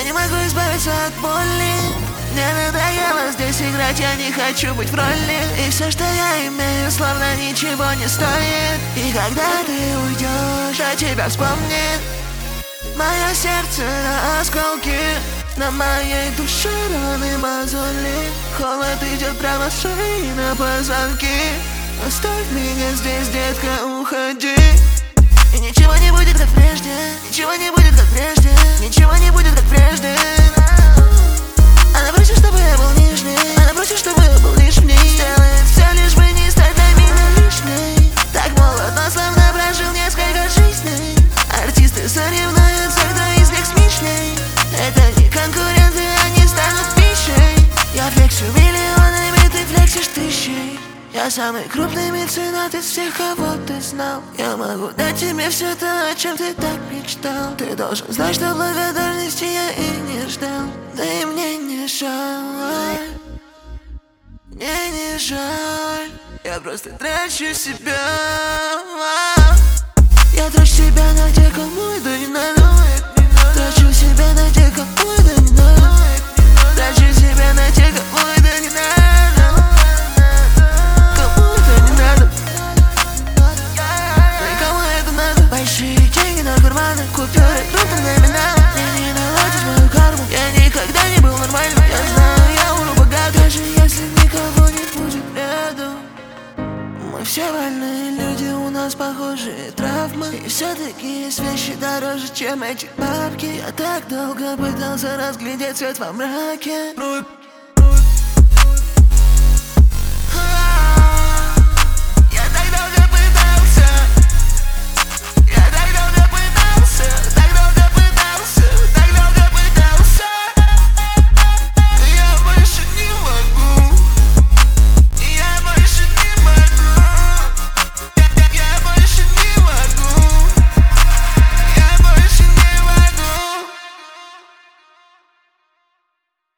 не могу избавиться от боли. Мне надоело здесь играть, я не хочу быть в роли. И все, что я имею, словно ничего не стоит. И когда ты уйдешь, а тебя вспомнит мое сердце на осколки. На моей душе раны мозоли. Холод идет прямо с шеи на позвонки. Оставь меня здесь, детка, уходи. И ничего не будет как прежде. Ничего не будет как прежде. Ничего не будет как прежде. Она просит, чтобы я был нежней. Она просит, чтобы я был лишней. Сделает все, лишь бы не стать для меня лишней. Так молод, но словно прожил несколько жизней. Артисты соревнуются, кто из них смешней. Это не конкуренты, они станут пищей. Я флексю миллионами, ты флексишь тысячей. Я самый крупный меценат из всех, кого ты знал. Я могу дать тебе все то, о чем ты так мечтал. Ты должен знать, что благодарности я и не ждал. Да и мне не жаль. Мне не жаль. Я просто трачу себя. Я трачу себя на тех, кому это не надо. Трачу себя на тех, кому это не надо. Трачу себя на тех, кому это не надо. Кому это не надо. Да и кому это надо. Большие деньги на карманы, купюры, крупные номена. Мне не наладить мою карму. Я никогда не был нормальным. Я знаю, я умру богат, даже если никого не будет рядом. Мы все больные люди, у нас похожие травмы. И все-таки есть вещи дороже, чем эти бабки. Я так долго пытался разглядеть свет во мраке.